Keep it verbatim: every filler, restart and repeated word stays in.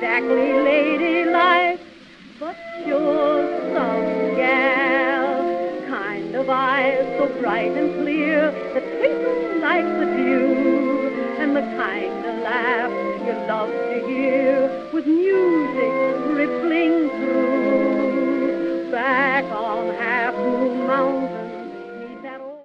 exactly ladylike, but you're some gal. Kind of eyes so bright and clear that twinkle like the dew, and the kind of laugh you love to hear with